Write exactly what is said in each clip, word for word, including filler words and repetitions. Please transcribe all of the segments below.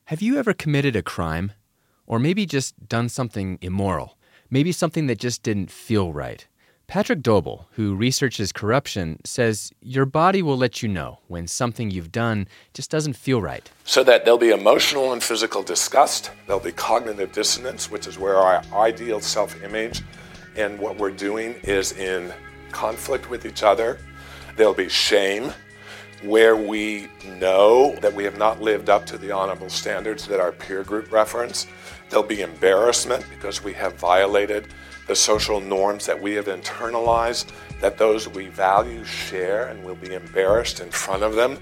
Have you ever committed a crime? Or maybe just done something immoral? Maybe something that just didn't feel right? Patrick Doble, who researches corruption, says your body will let you know when something you've done just doesn't feel right. So that there'll be emotional and physical disgust, there'll be cognitive dissonance, which is where our ideal self-image and what we're doing is in conflict with each other. There'll be shame, where we know that we have not lived up to the honorable standards that our peer group reference. There'll be embarrassment because we have violated the social norms that we have internalized, that those we value share, and we'll be embarrassed in front of them.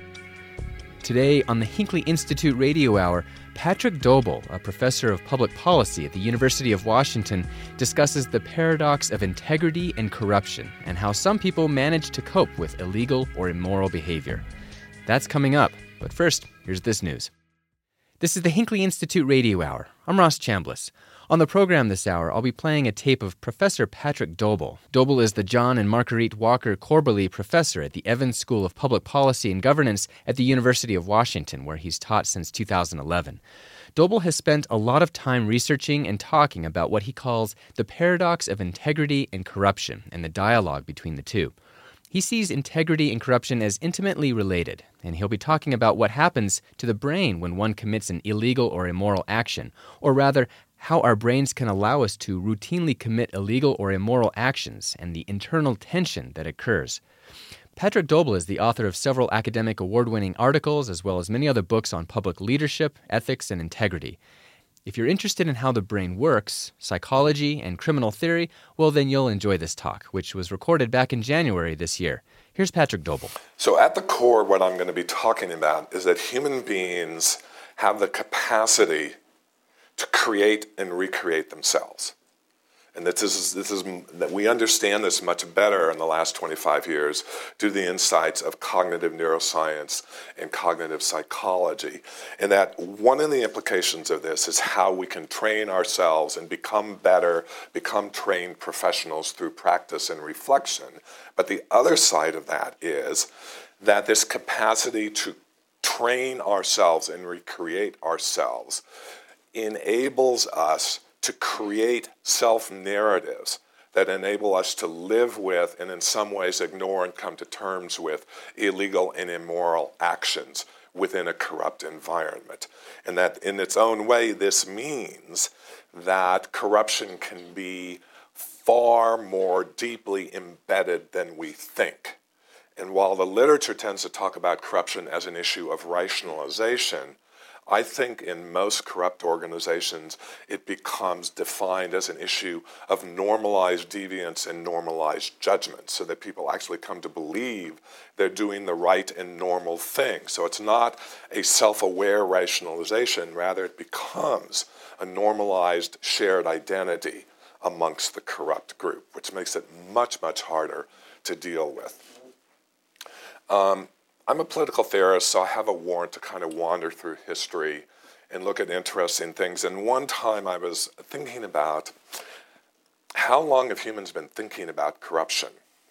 Today on the Hinckley Institute Radio Hour, Patrick Doble, a professor of public policy at the University of Washington, discusses the paradox of integrity and corruption and how some people manage to cope with illegal or immoral behavior. That's coming up, but first, here's this news. This is the Hinckley Institute Radio Hour. I'm Ross Chambliss. On the program this hour, I'll be playing a tape of Professor Patrick Doble. Doble is the John and Marguerite Walker Corbally Professor at the Evans School of Public Policy and Governance at the University of Washington, where he's taught since two thousand eleven. Doble has spent a lot of time researching and talking about what he calls the paradox of integrity and corruption and the dialogue between the two. He sees integrity and corruption as intimately related, and he'll be talking about what happens to the brain when one commits an illegal or immoral action, or rather, how our brains can allow us to routinely commit illegal or immoral actions and the internal tension that occurs. Patrick Doble is the author of several academic award-winning articles as well as many other books on public leadership, ethics, and integrity. If you're interested in how the brain works, psychology, and criminal theory, well, then you'll enjoy this talk, which was recorded back in January this year. Here's Patrick Doble. So at the core, what I'm going to be talking about is that human beings have the capacity to create and recreate themselves. And that this is, this is, that we understand this much better in the last twenty-five years due to the insights of cognitive neuroscience and cognitive psychology. And that one of the implications of this is how we can train ourselves and become better, become trained professionals through practice and reflection. But the other side of that is that this capacity to train ourselves and recreate ourselves enables us to create self-narratives that enable us to live with and in some ways ignore and come to terms with illegal and immoral actions within a corrupt environment. And that in its own way, this means that corruption can be far more deeply embedded than we think. And while the literature tends to talk about corruption as an issue of rationalization, I think in most corrupt organizations, it becomes defined as an issue of normalized deviance and normalized judgment, so that people actually come to believe they're doing the right and normal thing. So it's not a self-aware rationalization, rather it becomes a normalized shared identity amongst the corrupt group, which makes it much, much harder to deal with. Um, I'm a political theorist, so I have a warrant to kind of wander through history and look at interesting things. And one time I was thinking about how long have humans been thinking about corruption?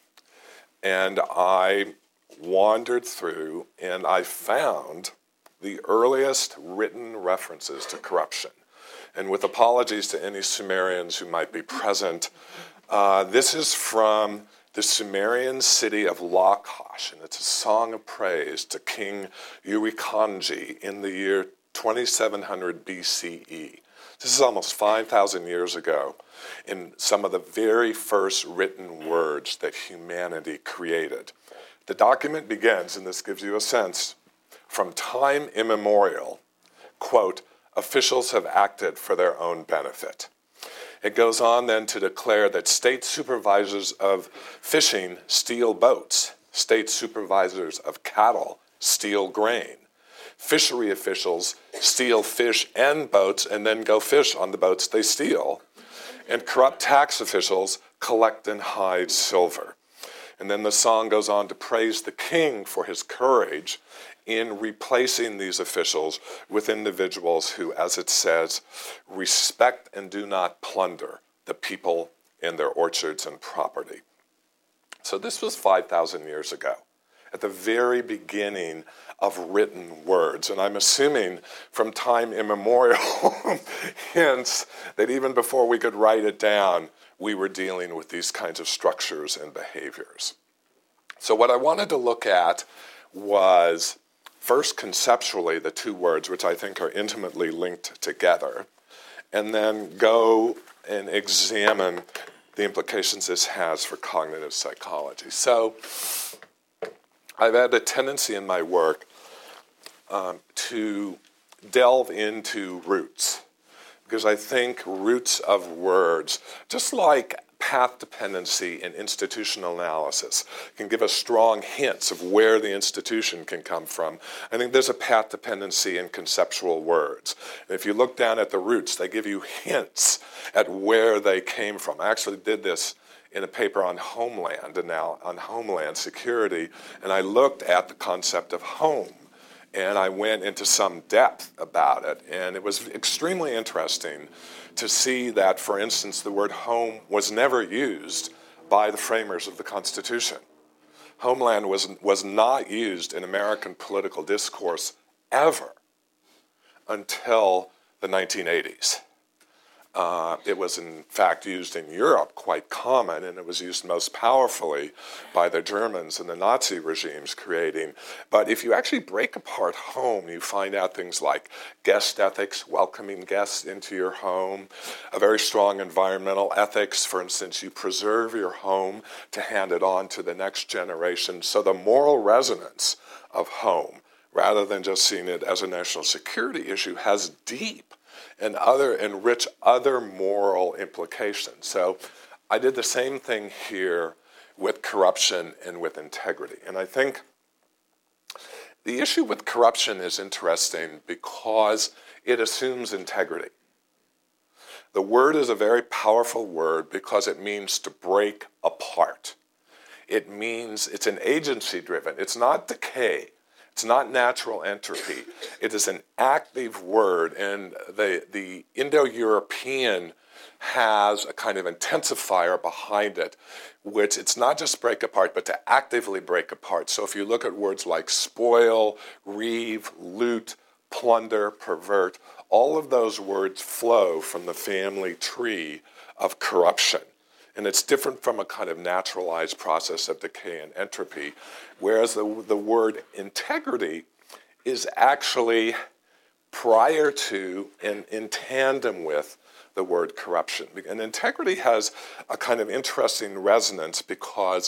And I wandered through and I found the earliest written references to corruption. And with apologies to any Sumerians who might be present, uh, this is from the Sumerian city of Lakhash, and it's a song of praise to King Urikanji in the year twenty-seven hundred B C E. This is almost five thousand years ago, in some of the very first written words that humanity created. The document begins, and this gives you a sense, from time immemorial, quote, officials have acted for their own benefit. It goes on then to declare that state supervisors of fishing steal boats, state supervisors of cattle steal grain, fishery officials steal fish and boats and then go fish on the boats they steal, and corrupt tax officials collect and hide silver. And then the song goes on to praise the king for his courage in replacing these officials with individuals who, as it says, respect and do not plunder the people in their orchards and property. So this was five thousand years ago. at the very beginning of written words. And I'm assuming from time immemorial, hence, that even before we could write it down, we were dealing with these kinds of structures and behaviors. So what I wanted to look at was, first conceptually, the two words, which I think are intimately linked together, and then go and examine the implications this has for cognitive psychology. So I've had a tendency in my work um, to delve into roots, because I think roots of words, just like path dependency in institutional analysis, can give us strong hints of where the institution can come from. I think there's a path dependency in conceptual words. And if you look down at the roots, they give you hints at where they came from. I actually did this in a paper on homeland and now on homeland security, and I looked at the concept of home. And I went into some depth about it, and it was extremely interesting to see that, for instance, the word home was never used by the framers of the Constitution. Homeland was, was not used in American political discourse ever until the nineteen eighties. Uh, it was, in fact, used in Europe quite common, and it was used most powerfully by the Germans and the Nazi regimes creating. But if you actually break apart home, you find out things like guest ethics, welcoming guests into your home, a very strong environmental ethics. For instance, you preserve your home to hand it on to the next generation. So the moral resonance of home, rather than just seeing it as a national security issue, has deep and other and rich other moral implications. So I did the same thing here with corruption and with integrity. And I think the issue with corruption is interesting because it assumes integrity. The word is a very powerful word because it means to break apart. It means it's an agency-driven. It's not decay. It's not natural entropy. It is an active word, and the, the Indo-European has a kind of intensifier behind it, which it's not just break apart, but to actively break apart. So if you look at words like spoil, reave, loot, plunder, pervert, all of those words flow from the family tree of corruption. And it's different from a kind of naturalized process of decay and entropy, whereas the, the word integrity is actually prior to and in tandem with the word corruption. And integrity has a kind of interesting resonance because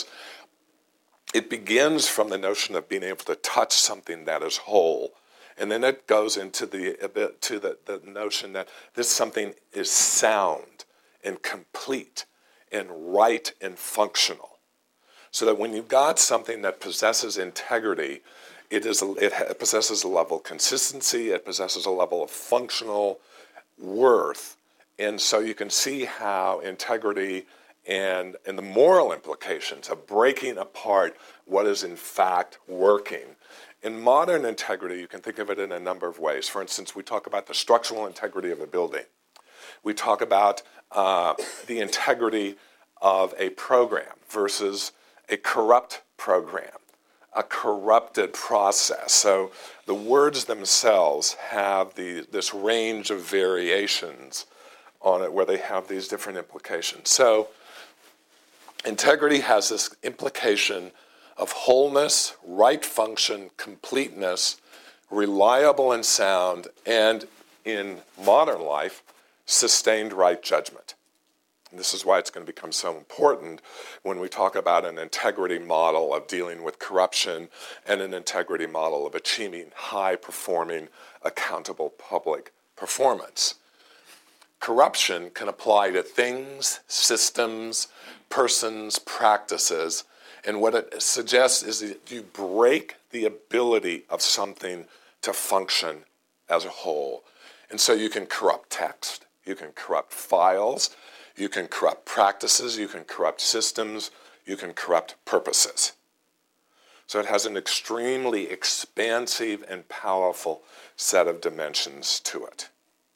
it begins from the notion of being able to touch something that is whole. And then it goes into the, to the, the notion that this something is sound and complete and right and functional. So that when you've got something that possesses integrity, it, is, it possesses a level of consistency, it possesses a level of functional worth. And so you can see how integrity and, and the moral implications of breaking apart what is in fact working. In modern integrity, you can think of it in a number of ways. For instance, we talk about the structural integrity of a building. We talk about uh, the integrity of a program versus a corrupt program, a corrupted process. So the words themselves have the, this range of variations on it where they have these different implications. So integrity has this implication of wholeness, right function, completeness, reliable and sound, and in modern life, sustained right judgment. And this is why it's going to become so important when we talk about an integrity model of dealing with corruption and an integrity model of achieving high-performing, accountable public performance. Corruption can apply to things, systems, persons, practices, and what it suggests is that you break the ability of something to function as a whole. And so you can corrupt text, you can corrupt files, you can corrupt practices, you can corrupt systems, you can corrupt purposes. So it has an extremely expansive and powerful set of dimensions to it.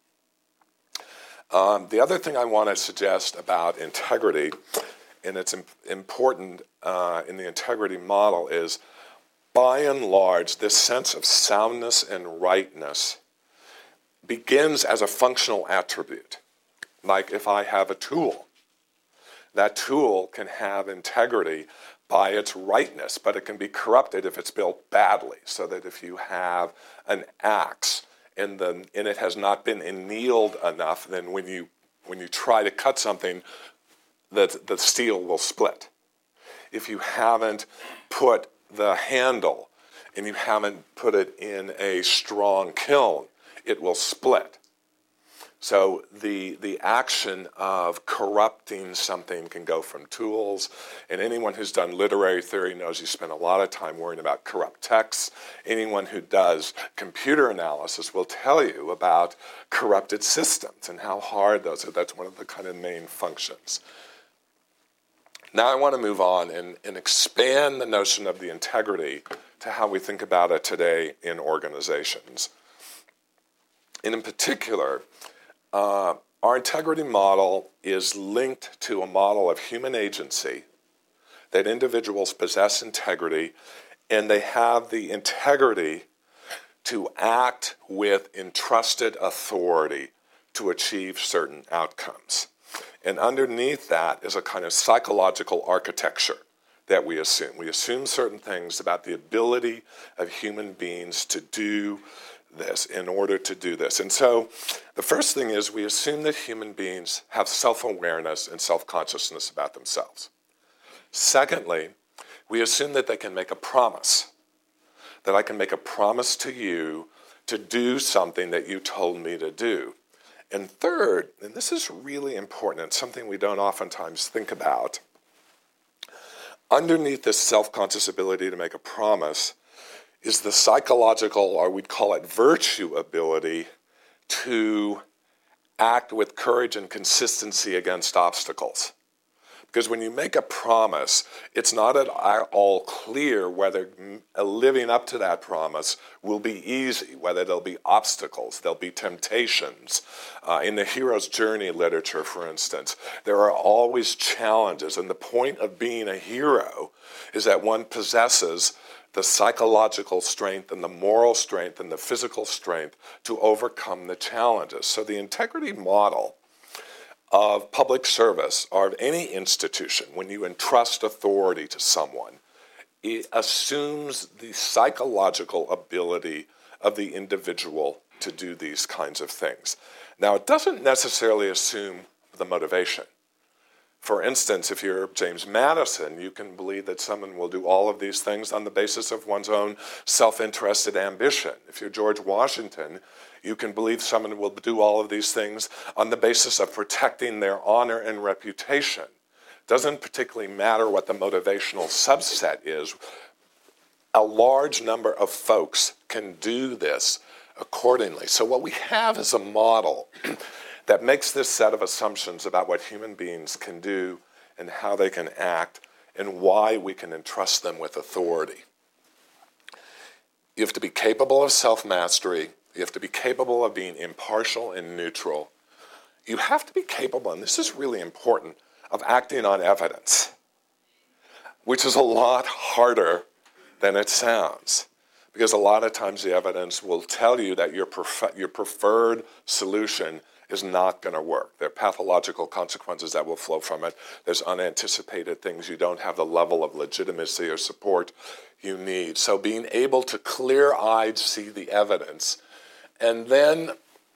Um, the other thing I want to suggest about integrity, and it's im- important uh, in the integrity model, is by and large, this sense of soundness and rightness begins as a functional attribute. Like if I have a tool, that tool can have integrity by its rightness, but it can be corrupted if it's built badly. So that if you have an axe and, the, and it has not been annealed enough, then when you when you try to cut something, the, the steel will split. If you haven't put the handle and you haven't put it in a strong kiln, it will split. So the, the action of corrupting something can go from tools, and anyone who's done literary theory knows you spend a lot of time worrying about corrupt texts. Anyone who does computer analysis will tell you about corrupted systems and how hard those are. That's one of the kind of main functions. Now I want to move on and, and expand the notion of the integrity to how we think about it today in organizations. And in particular, Uh, our integrity model is linked to a model of human agency, that individuals possess integrity, and they have the integrity to act with entrusted authority to achieve certain outcomes. And underneath that is a kind of psychological architecture that we assume. We assume certain things about the ability of human beings to do this in order to do this. And so the first thing is we assume that human beings have self-awareness and self-consciousness about themselves. Secondly, we assume that they can make a promise, that I can make a promise to you to do something that you told me to do. And third, and this is really important and something we don't oftentimes think about, underneath this self-conscious ability to make a promise is the psychological, or we'd call it virtue ability, to act with courage and consistency against obstacles. Because when you make a promise, it's not at all clear whether living up to that promise will be easy, whether there'll be obstacles, there'll be temptations. Uh, in the hero's journey literature, for instance, there are always challenges, and the point of being a hero is that one possesses the psychological strength and the moral strength and the physical strength to overcome the challenges. So the integrity model of public service or of any institution, when you entrust authority to someone, it assumes the psychological ability of the individual to do these kinds of things. Now, it doesn't necessarily assume the motivation. For instance, if you're James Madison, you can believe that someone will do all of these things on the basis of one's own self-interested ambition. If you're George Washington, you can believe someone will do all of these things on the basis of protecting their honor and reputation. It doesn't particularly matter what the motivational subset is. A large number of folks can do this accordingly. So what we have is a model that makes this set of assumptions about what human beings can do and how they can act and why we can entrust them with authority. You have to be capable of self-mastery. You have to be capable of being impartial and neutral. You have to be capable, and this is really important, of acting on evidence, which is a lot harder than it sounds. Because a lot of times the evidence will tell you that your, prefer- your preferred solution is not going to work. There are pathological consequences that will flow from it. There's unanticipated things. You don't have the level of legitimacy or support you need. So being able to clear-eyed see the evidence. And then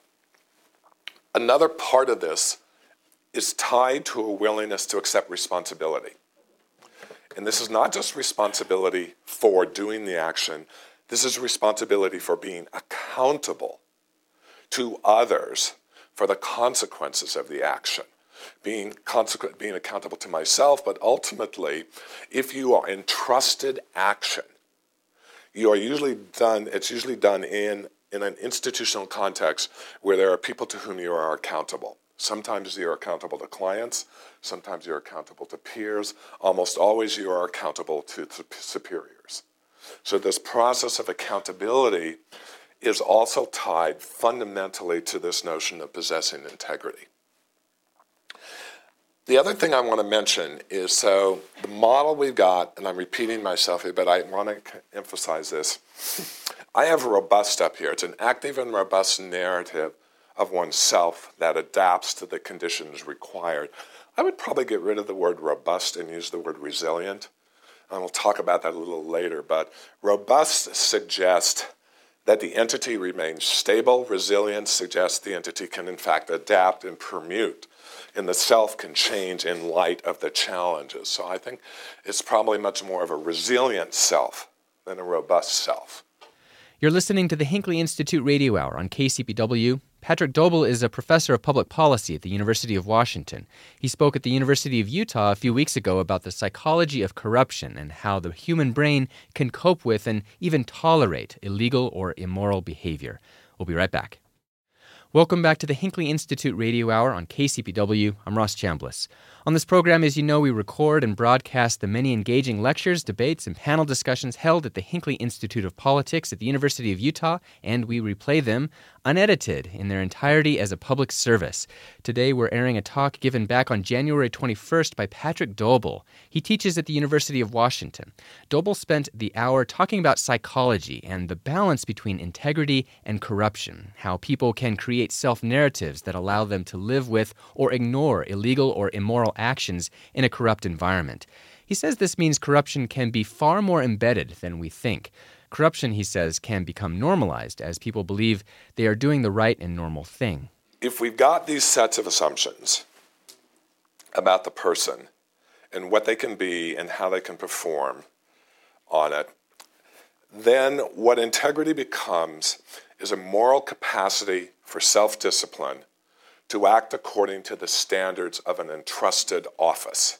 another part of this is tied to a willingness to accept responsibility. And this is not just responsibility for doing the action. This is responsibility for being accountable to others for the consequences of the action, being consequent, being accountable to myself, but ultimately, if you are entrusted action, you are usually done, it's usually done in, in an institutional context where there are people to whom you are accountable. Sometimes you're accountable to clients, sometimes you're accountable to peers, almost always you are accountable to superiors. So this process of accountability is also tied fundamentally to this notion of possessing integrity. The other thing I want to mention is, so the model we've got, and I'm repeating myself here, but I want to emphasize this. I have robust up here. It's an active and robust narrative of oneself that adapts to the conditions required. I would probably get rid of the word robust and use the word resilient. And we'll talk about that a little later, but robust suggests that the entity remains stable. Resilience suggests the entity can in fact adapt and permute, and the self can change in light of the challenges. So I think it's probably much more of a resilient self than a robust self. You're listening to the Hinckley Institute Radio Hour on K C P W. Patrick Doble is a professor of public policy at the University of Washington. He spoke at the University of Utah a few weeks ago about the psychology of corruption and how the human brain can cope with and even tolerate illegal or immoral behavior. We'll be right back. Welcome back to the Hinckley Institute Radio Hour on K C P W. I'm Ross Chambliss. On this program, as you know, we record and broadcast the many engaging lectures, debates, and panel discussions held at the Hinckley Institute of Politics at the University of Utah, and we replay them unedited in their entirety as a public service. Today, we're airing a talk given back on January twenty-first by Patrick Doble. He teaches at the University of Washington. Doble spent the hour talking about psychology and the balance between integrity and corruption, how people can create self-narratives that allow them to live with or ignore illegal or immoral actions in a corrupt environment. He says this means corruption can be far more embedded than we think. Corruption, he says, can become normalized as people believe they are doing the right and normal thing. If we've got these sets of assumptions about the person and what they can be and how they can perform on it, then what integrity becomes is a moral capacity for self-discipline to act according to the standards of an entrusted office.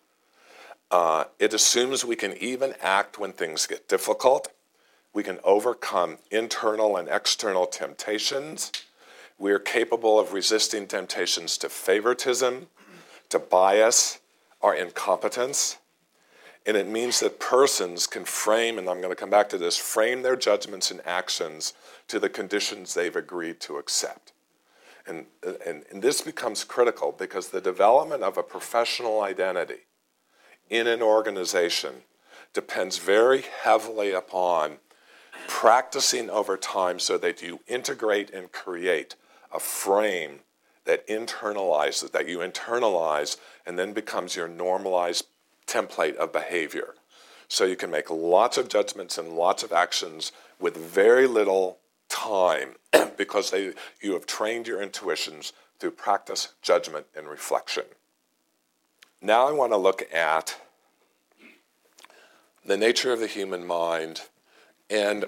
Uh, it assumes we can even act when things get difficult. We can overcome internal and external temptations. We are capable of resisting temptations to favoritism, to bias, or incompetence. And it means that persons can frame, and I'm going to come back to this, frame their judgments and actions to the conditions they've agreed to accept. And, and, and this becomes critical because the development of a professional identity in an organization depends very heavily upon practicing over time so that you integrate and create a frame that internalizes, that you internalize and then becomes your normalized template of behavior. So you can make lots of judgments and lots of actions with very little time because they, you have trained your intuitions through practice, judgment, and reflection. Now I want to look at the nature of the human mind, and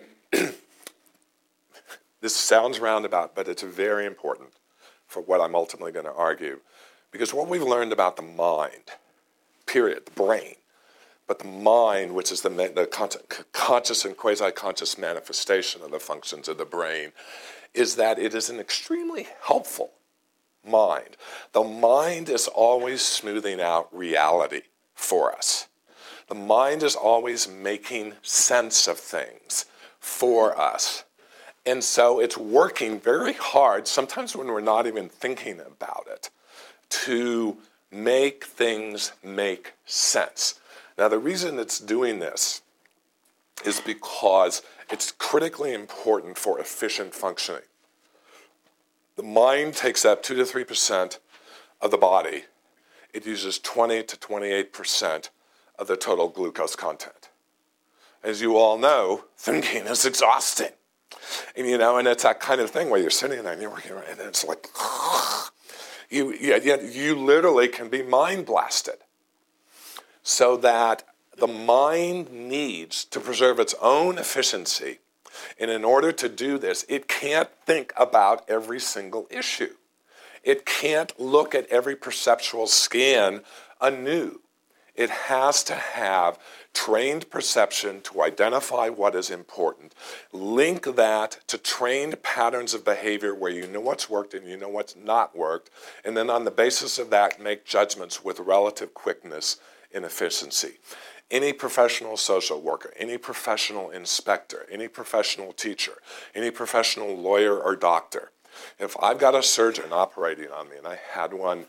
this sounds roundabout, but it's very important for what I'm ultimately going to argue, because what we've learned about the mind, period, the brain, but the mind, which is the, the conscious and quasi-conscious manifestation of the functions of the brain, is that it is an extremely helpful mind. The mind is always smoothing out reality for us. The mind is always making sense of things for us. And so it's working very hard, sometimes when we're not even thinking about it, to make things make sense. Now, the reason it's doing this is because it's critically important for efficient functioning. The mind takes up two to three percent of the body. It uses twenty to twenty-eight percent of the total glucose content. As you all know, thinking is exhausting. And, you know, and it's that kind of thing where you're sitting there and you're working, and it's like, you, you, you literally can be mind blasted. So that the mind needs to preserve its own efficiency. And in order to do this, it can't think about every single issue. It can't look at every perceptual scan anew. It has to have trained perception to identify what is important. Link that to trained patterns of behavior where you know what's worked and you know what's not worked. And then on the basis of that, make judgments with relative quickness and efficiency. Any professional social worker, any professional inspector, any professional teacher, any professional lawyer or doctor, if I've got a surgeon operating on me, and I had one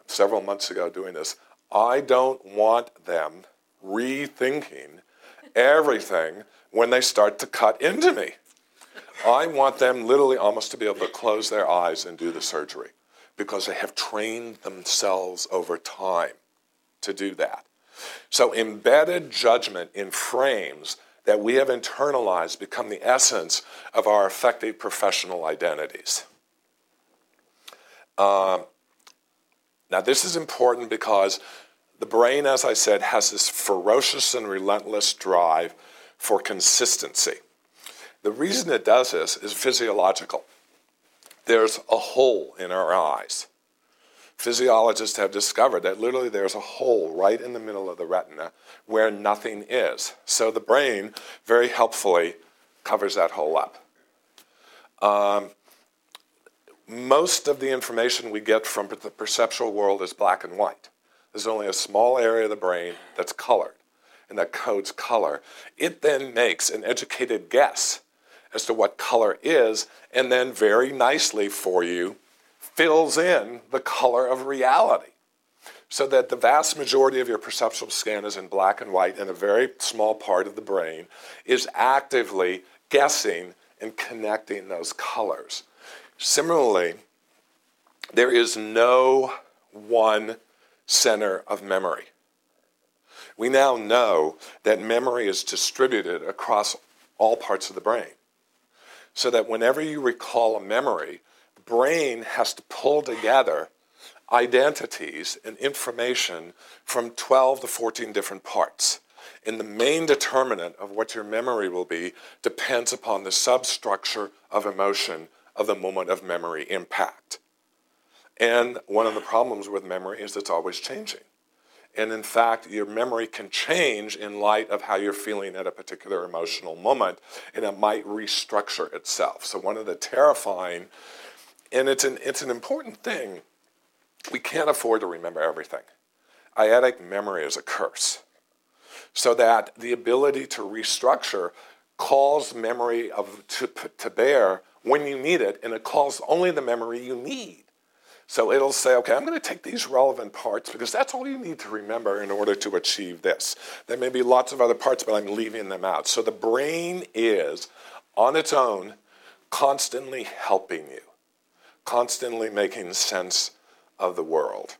several months ago doing this. I don't want them rethinking everything when they start to cut into me. I want them literally almost to be able to close their eyes and do the surgery because they have trained themselves over time to do that. So embedded judgment in frames that we have internalized become the essence of our effective professional identities. Um, now this is important because the brain, as I said, has this ferocious and relentless drive for consistency. The reason it does this is physiological. There's a hole in our eyes. Physiologists have discovered that literally there's a hole right in the middle of the retina where nothing is. So the brain very helpfully covers that hole up. Um, most of the information we get from the perceptual world is black and white. There's only a small area of the brain that's colored, and that codes color. It then makes an educated guess as to what color is, and then very nicely for you fills in the color of reality. So that the vast majority of your perceptual scan is in black and white, and a very small part of the brain is actively guessing and connecting those colors. Similarly, there is no one center of memory. We now know that memory is distributed across all parts of the brain. So that whenever you recall a memory, the brain has to pull together identities and information from twelve to fourteen different parts. And the main determinant of what your memory will be depends upon the substructure of emotion of the moment of memory impact. And one of the problems with memory is it's always changing. And in fact, your memory can change in light of how you're feeling at a particular emotional moment, and it might restructure itself. So one of the terrifying, and it's an, it's an important thing, we can't afford to remember everything. Eidetic memory is a curse. So that the ability to restructure calls memory of to, to bear when you need it, and it calls only the memory you need. So it'll say, okay, I'm going to take these relevant parts because that's all you need to remember in order to achieve this. There may be lots of other parts, but I'm leaving them out. So the brain is, on its own, constantly helping you, constantly making sense of the world.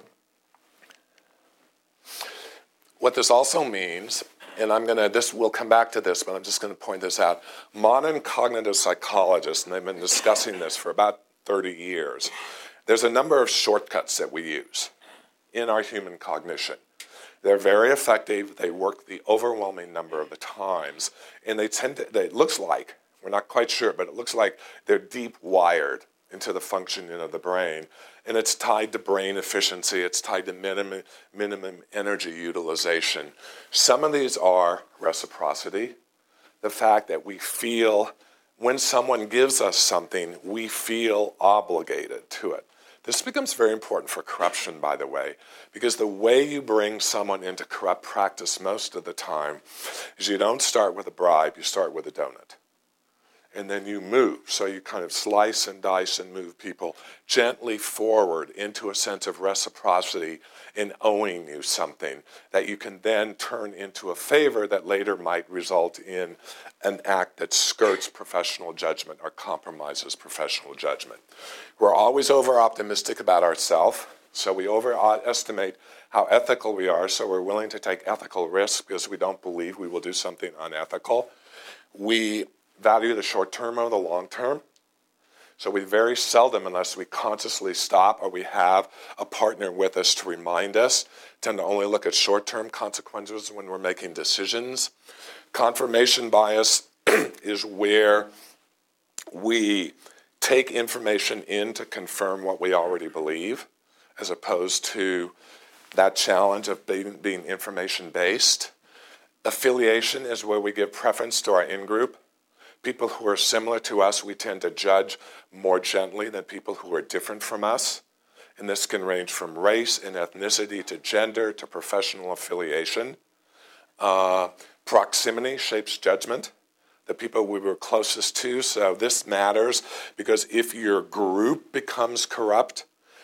What this also means, and I'm going to, this, we'll come back to this, but I'm just going to point this out. Modern cognitive psychologists, and they've been discussing this for about thirty years, there's a number of shortcuts that we use in our human cognition. They're very effective. They work the overwhelming number of the times. And they tend to, they, it looks like, we're not quite sure, but it looks like they're deep wired into the functioning of the brain. And it's tied to brain efficiency. It's tied to minimum, minimum energy utilization. Some of these are reciprocity, the fact that we feel when someone gives us something, we feel obligated to it. This becomes very important for corruption, by the way, because the way you bring someone into corrupt practice most of the time is you don't start with a bribe, you start with a donut. And then you move. So you kind of slice and dice and move people gently forward into a sense of reciprocity in owing you something that you can then turn into a favor that later might result in an act that skirts professional judgment or compromises professional judgment. We're always over-optimistic about ourselves, so we overestimate how ethical we are, so we're willing to take ethical risks because we don't believe we will do something unethical. We value the short term over the long term. So we very seldom, unless we consciously stop or we have a partner with us to remind us, tend to only look at short-term consequences when we're making decisions. Confirmation bias is where we take information in to confirm what we already believe, as opposed to that challenge of being, being information-based. Affiliation is where we give preference to our in-group. People who are similar to us, we tend to judge more gently than people who are different from us. And this can range from race and ethnicity to gender to professional affiliation. Uh, proximity shapes judgment. The people we were closest to, so this matters because if your group becomes corrupt,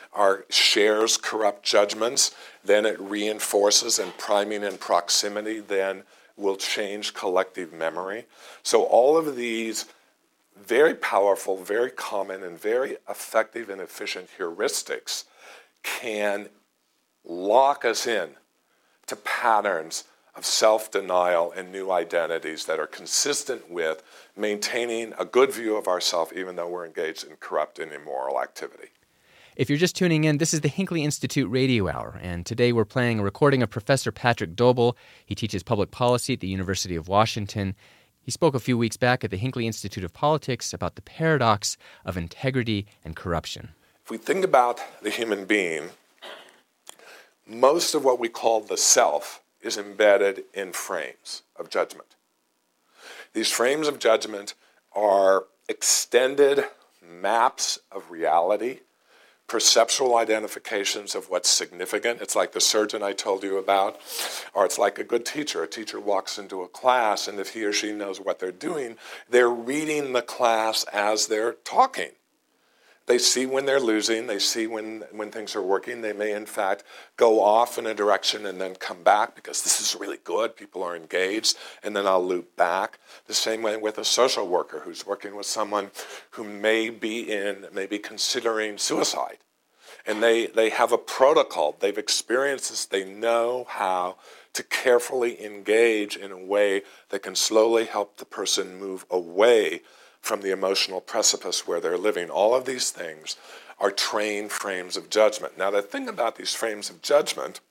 our shares corrupt judgments, then it reinforces, and priming and proximity then will change collective memory. So all of these very powerful, very common, and very effective and efficient heuristics can lock us in to patterns of self-denial and new identities that are consistent with maintaining a good view of ourselves even though we're engaged in corrupt and immoral activity. If you're just tuning in, this is the Hinckley Institute Radio Hour, and today we're playing a recording of Professor Patrick Doble. He teaches public policy at the University of Washington. He spoke a few weeks back at the Hinckley Institute of Politics about the paradox of integrity and corruption. If we think about the human being, most of what we call the self is embedded in frames of judgment. These frames of judgment are extended maps of reality, perceptual identifications of what's significant. It's like the surgeon I told you about, or it's like a good teacher. A teacher walks into a class, and if he or she knows what they're doing, they're reading the class as they're talking. They see when they're losing, they see when, when things are working. They may, in fact, go off in a direction and then come back because this is really good, people are engaged, and then I'll loop back. The same way with a social worker who's working with someone who may be in, may be considering suicide. And they, they have a protocol, they've experienced this, they know how to carefully engage in a way that can slowly help the person move away from the emotional precipice where they're living. All of these things are trained frames of judgment. Now, the thing about these frames of judgment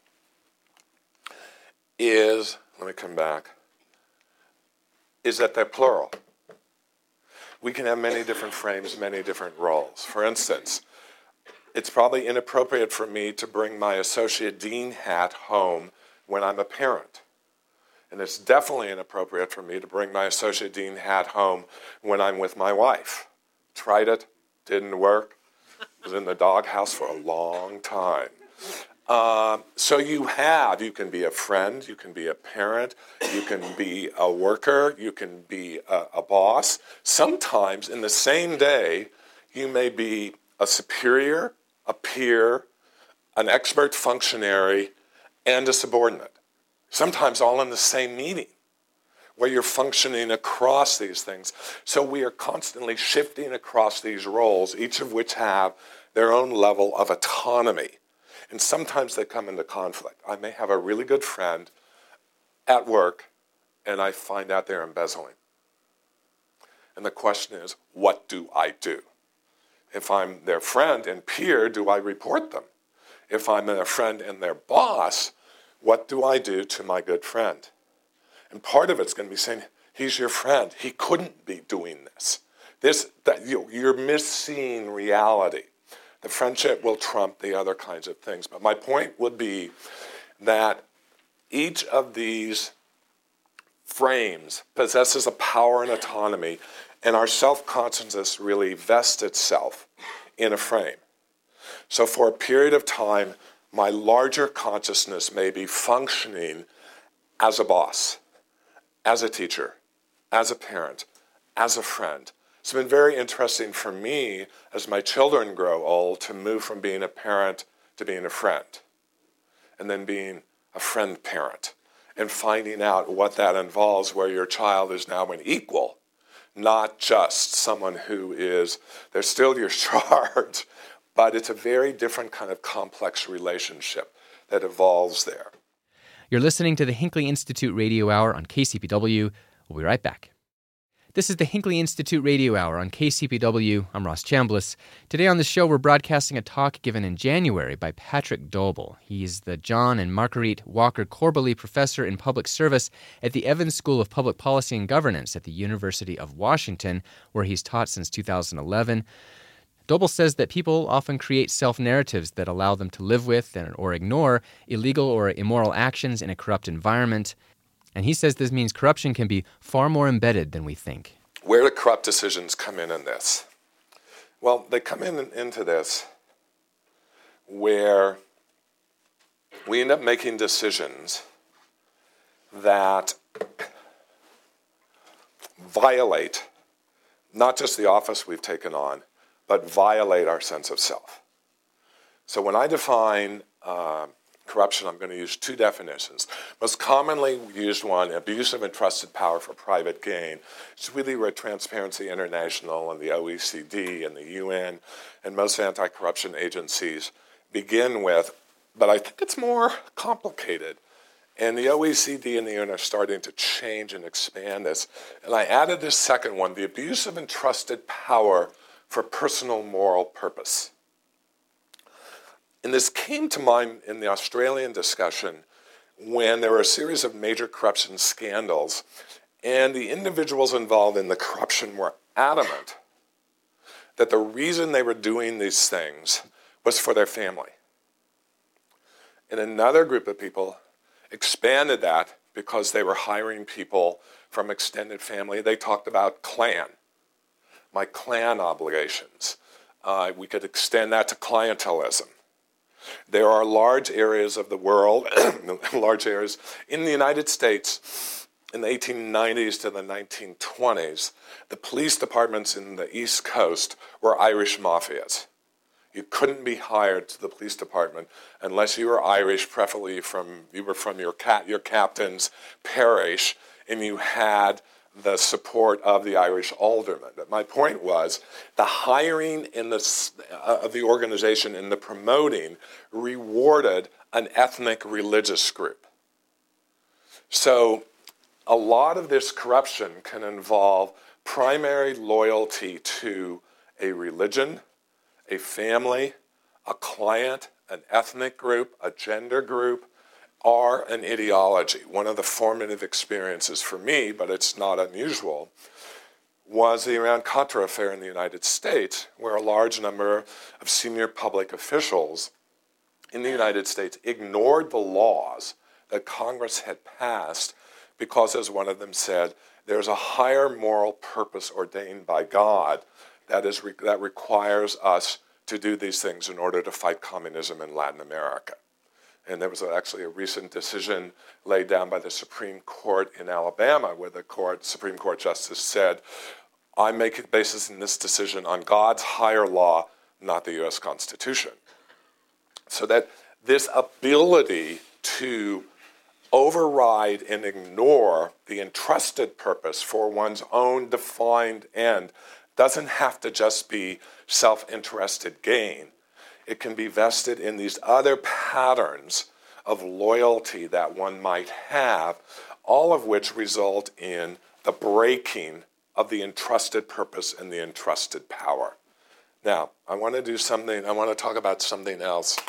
is, let me come back, is that they're plural. We can have many different frames, many different roles. For instance, it's probably inappropriate for me to bring my associate dean hat home when I'm a parent. And it's definitely inappropriate for me to bring my associate dean hat home when I'm with my wife. Tried it, didn't work. Was in the doghouse for a long time. Uh, so you have, you can be a friend, you can be a parent, you can be a worker, you can be a, a boss. Sometimes in the same day, you may be a superior, a peer, an expert functionary, and a subordinate. Sometimes all in the same meeting, where you're functioning across these things. So we are constantly shifting across these roles, each of which have their own level of autonomy. And sometimes they come into conflict. I may have a really good friend at work, and I find out they're embezzling. And the question is, what do I do? If I'm their friend and peer, do I report them? If I'm their friend and their boss, what do I do to my good friend? And part of it's going to be saying, he's your friend. He couldn't be doing this. This that you, you're missing reality. The friendship will trump the other kinds of things. But my point would be that each of these frames possesses a power and autonomy, and our self-consciousness really vests itself in a frame. So for a period of time, my larger consciousness may be functioning as a boss, as a teacher, as a parent, as a friend. It's been very interesting for me as my children grow old to move from being a parent to being a friend, and then being a friend parent, and finding out what that involves, where your child is now an equal, not just someone who is, they're still your charge, but it's a very different kind of complex relationship that evolves there. You're listening to the Hinckley Institute Radio Hour on K C P W. We'll be right back. This is the Hinckley Institute Radio Hour on K C P W. I'm Ross Chambliss. Today on the show, we're broadcasting a talk given in January by Patrick Doble. He's the John and Marguerite Walker Corbally Professor in Public Service at the Evans School of Public Policy and Governance at the University of Washington, where he's taught since two thousand eleven. Doble says that people often create self-narratives that allow them to live with and, or ignore illegal or immoral actions in a corrupt environment. And he says this means corruption can be far more embedded than we think. Where do corrupt decisions come in in this? Well, they come in into this where we end up making decisions that violate not just the office we've taken on, but violate our sense of self. So when I define uh, corruption, I'm going to use two definitions. Most commonly used one, abuse of entrusted power for private gain. It's really where Transparency International and the O E C D and the U N and most anti-corruption agencies begin with, but I think it's more complicated. And the O E C D and the U N are starting to change and expand this. And I added this second one, the abuse of entrusted power for personal moral purpose. And this came to mind in the Australian discussion when there were a series of major corruption scandals, and the individuals involved in the corruption were adamant that the reason they were doing these things was for their family. And another group of people expanded that because they were hiring people from extended family. They talked about clan, my clan obligations. Uh, we could extend that to clientelism. There are large areas of the world, large areas in the United States in the eighteen nineties to the nineteen twenties, the police departments in the East Coast were Irish mafias. You couldn't be hired to the police department unless you were Irish, preferably from you were from your cat your captain's parish, and you had the support of the Irish alderman. But my point was the hiring in the, uh, of the organization and the promoting rewarded an ethnic religious group. So a lot of this corruption can involve primary loyalty to a religion, a family, a client, an ethnic group, a gender group, or an ideology. One of the formative experiences for me, but it's not unusual, was the Iran-Contra affair in the United States, where a large number of senior public officials in the United States ignored the laws that Congress had passed because, as one of them said, there's a higher moral purpose ordained by God that is re- that requires us to do these things in order to fight communism in Latin America. And there was actually a recent decision laid down by the Supreme Court in Alabama where the court, Supreme Court Justice said, I make it basis in this decision on God's higher law, not the U S Constitution. So that this ability to override and ignore the entrusted purpose for one's own defined end doesn't have to just be self-interested gain. It can be vested in these other patterns of loyalty that one might have, all of which result in the breaking of the entrusted purpose and the entrusted power. Now, I want to do something, I want to talk about something else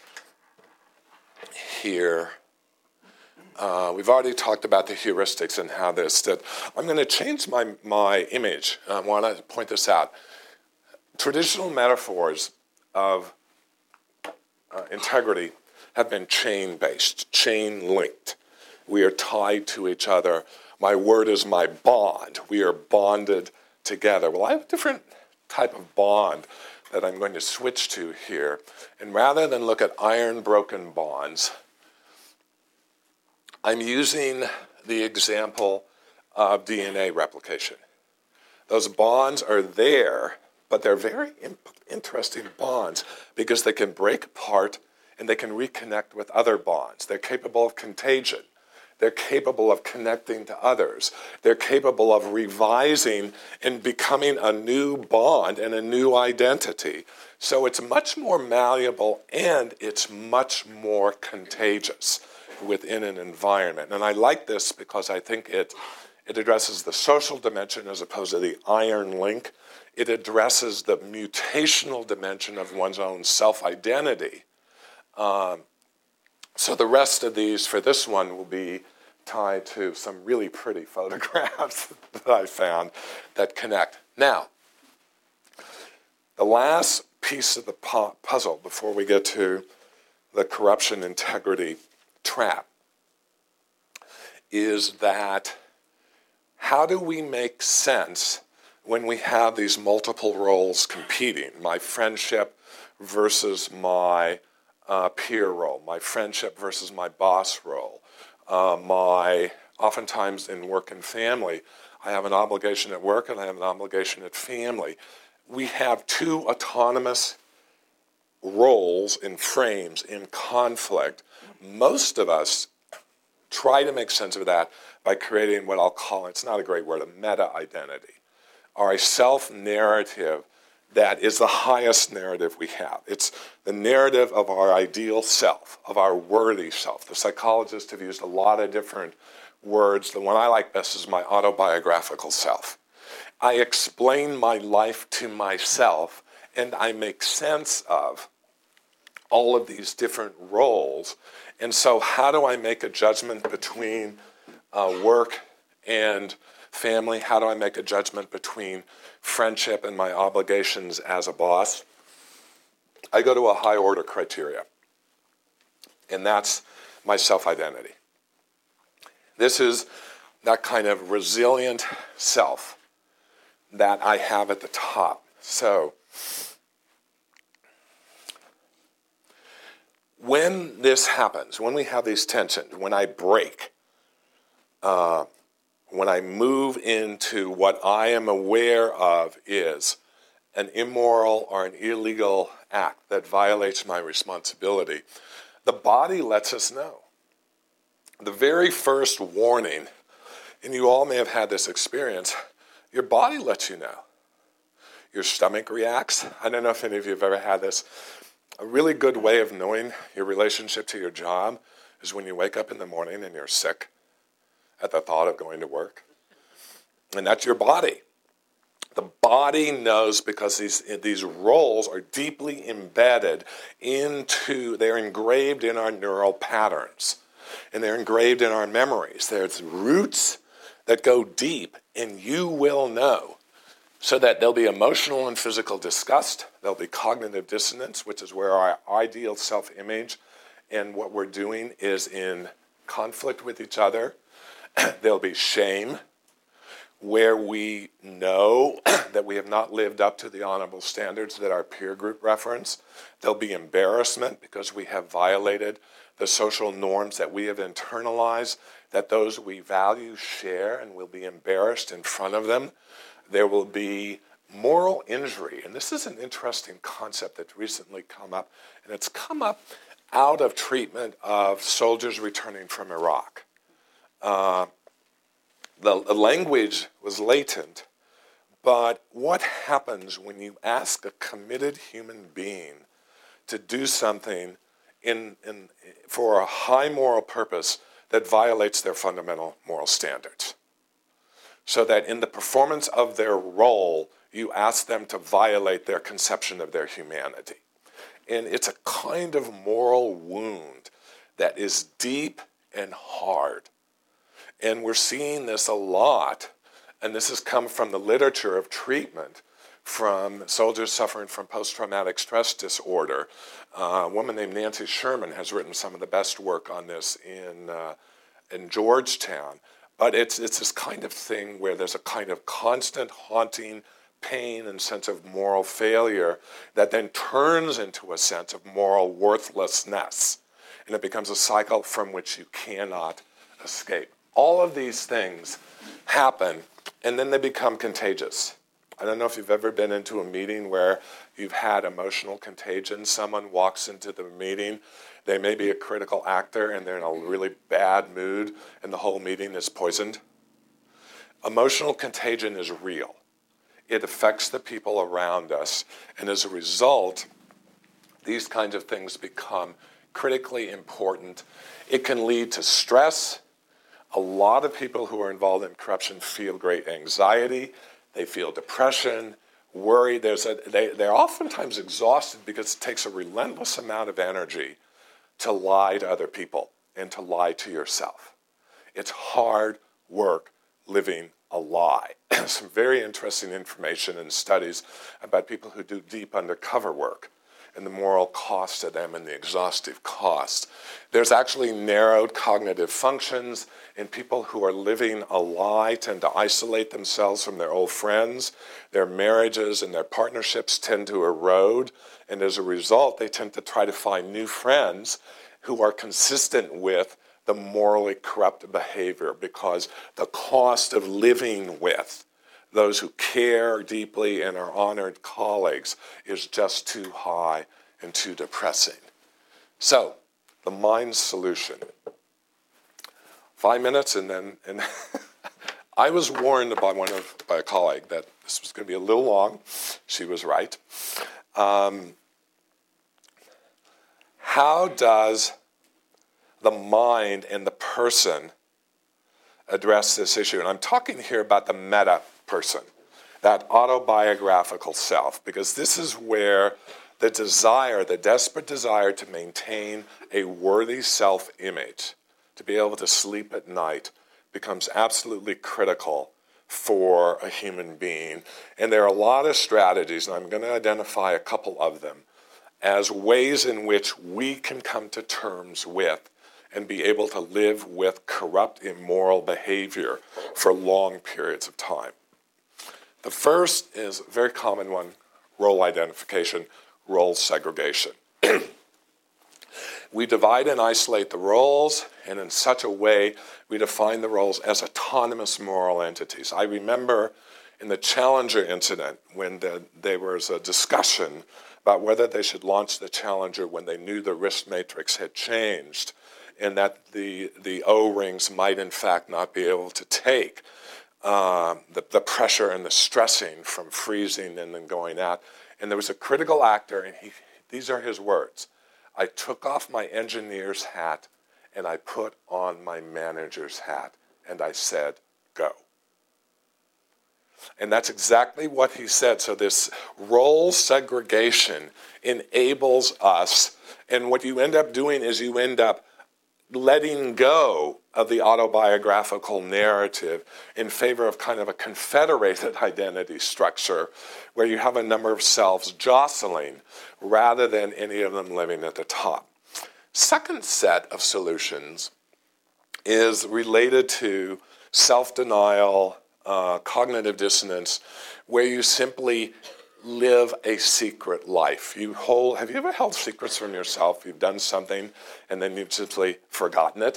here. Uh, we've already talked about the heuristics and how this, that I'm going to change my, my image. I want to point this out. Traditional metaphors of Uh, integrity have been chain-based, chain-linked. We are tied to each other. My word is my bond. We are bonded together. Well, I have a different type of bond that I'm going to switch to here. And rather than look at iron-broken bonds, I'm using the example of D N A replication. Those bonds are there, but they're very imp- interesting bonds because they can break apart and they can reconnect with other bonds. They're capable of contagion. They're capable of connecting to others. They're capable of revising and becoming a new bond and a new identity. So it's much more malleable and it's much more contagious within an environment. And I like this because I think it, it addresses the social dimension as opposed to the iron link. It addresses the mutational dimension of one's own self-identity. Um, so the rest of these for this one will be tied to some really pretty photographs that I found that connect. Now, the last piece of the pu- puzzle before we get to the corruption integrity trap is that how do we make sense when we have these multiple roles competing, my friendship versus my uh, peer role, my friendship versus my boss role, uh, my, oftentimes in work and family, I have an obligation at work and I have an obligation at family. We have two autonomous roles, in frames, in conflict, most of us try to make sense of that by creating what I'll call, it's not a great word, a meta-identity, or a self-narrative that is the highest narrative we have. It's the narrative of our ideal self, of our worthy self. The psychologists have used a lot of different words. The one I like best is my autobiographical self. I explain my life to myself, and I make sense of all of these different roles. And so how do I make a judgment between uh, work and family? How do I make a judgment between friendship and my obligations as a boss? I go to a high order criteria, and that's my self-identity. This is that kind of resilient self that I have at the top. So when this happens, when we have these tensions, when I break, uh, when I move into what I am aware of is an immoral or an illegal act that violates my responsibility, the body lets us know. The very first warning, and you all may have had this experience, your body lets you know. Your stomach reacts. I don't know if any of you have ever had this. A really good way of knowing your relationship to your job is when you wake up in the morning and you're sick at the thought of going to work. And that's your body. The body knows because these, these roles are deeply embedded into, they're engraved in our neural patterns. And they're engraved in our memories. There's roots that go deep, and you will know. So that there'll be emotional and physical disgust. There'll be cognitive dissonance, which is where our ideal self-image and what we're doing is in conflict with each other. There'll be shame, where we know that we have not lived up to the honorable standards that our peer group reference. There'll be embarrassment because we have violated the social norms that we have internalized, that those we value share, and will be embarrassed in front of them. There will be moral injury, and this is an interesting concept that's recently come up, and it's come up out of treatment of soldiers returning from Iraq. Uh, the, the language was latent, but what happens when you ask a committed human being to do something in, in, for a high moral purpose that violates their fundamental moral standards? So that in the performance of their role, you ask them to violate their conception of their humanity. And it's a kind of moral wound that is deep and hard. And we're seeing this a lot, and this has come from the literature of treatment from soldiers suffering from post-traumatic stress disorder. Uh, a woman named Nancy Sherman has written some of the best work on this in, uh, in Georgetown. But it's it's this kind of thing where there's a kind of constant haunting pain and sense of moral failure that then turns into a sense of moral worthlessness. And it becomes a cycle from which you cannot escape. All of these things happen, and then they become contagious. I don't know if you've ever been into a meeting where you've had emotional contagion. Someone walks into the meeting, they may be a critical actor, and they're in a really bad mood, and the whole meeting is poisoned. Emotional contagion is real. It affects the people around us, and as a result, these kinds of things become critically important. It can lead to stress. A lot of people who are involved in corruption feel great anxiety. They feel depression, worry. There's a, they, they're oftentimes exhausted because it takes a relentless amount of energy to lie to other people and to lie to yourself. It's hard work living a lie. Some very interesting information and studies about people who do deep undercover work and the moral cost to them and the exhaustive cost. There's actually narrowed cognitive functions in people who are living a lie, tend to isolate themselves from their old friends. Their marriages and their partnerships tend to erode, and as a result, they tend to try to find new friends who are consistent with the morally corrupt behavior, because the cost of living with those who care deeply and are honored colleagues is just too high and too depressing. So, the mind solution. Five minutes and then, and I was warned by one of, by a colleague that this was going to be a little long. She was right. Um, how does the mind and the person address this issue? And I'm talking here about the meta person, that autobiographical self, because this is where the desire, the desperate desire to maintain a worthy self-image, to be able to sleep at night, becomes absolutely critical for a human being. And there are a lot of strategies, and I'm going to identify a couple of them, as ways in which we can come to terms with and be able to live with corrupt, immoral behavior for long periods of time. The first is a very common one, role identification, role segregation. We divide and isolate the roles, and in such a way, we define the roles as autonomous moral entities. I remember in the Challenger incident when the, there was a discussion about whether they should launch the Challenger when they knew the risk matrix had changed and that the, the O-rings might in fact not be able to take uh, the, the pressure and the stressing from freezing and then going out. And there was a critical actor, and he, these are his words: "I took off my engineer's hat and I put on my manager's hat, and I said, go." And that's exactly what he said. So this role segregation enables us, and what you end up doing is you end up letting go of the autobiographical narrative in favor of kind of a confederated identity structure where you have a number of selves jostling rather than any of them living at the top. Second set of solutions is related to self-denial, uh, cognitive dissonance, where you simply live a secret life. You hold, have you ever held secrets from yourself? You've done something and then you've simply forgotten it.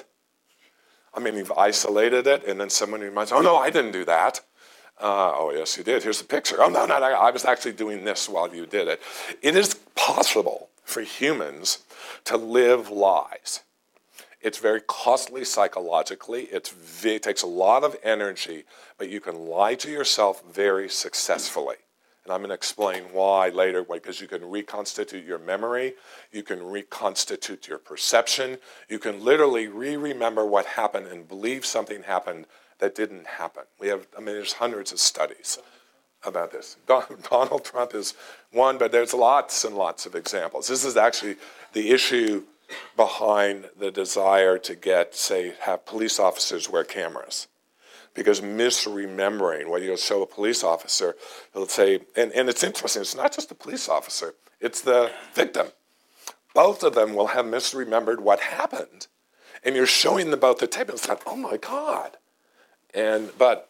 I mean, you've isolated it and then someone reminds you, "Oh no, I didn't do that." Uh, "Oh yes, you did. Here's the picture." "Oh no, no, no, I was actually doing this while you did it." It is possible for humans to live lies. It's very costly psychologically. It's, it takes a lot of energy, but you can lie to yourself very successfully. And I'm going to explain why later, because you can reconstitute your memory, you can reconstitute your perception, you can literally re-remember what happened and believe something happened that didn't happen. We have, I mean, there's hundreds of studies about this. Donald Trump is one, but there's lots and lots of examples. This is actually the issue behind the desire to get, say, have police officers wear cameras. Because misremembering, when you show a police officer, they'll say, and, and it's interesting, it's not just the police officer, it's the victim. Both of them will have misremembered what happened. And you're showing them both the tape, and it's like, oh my God. And, but,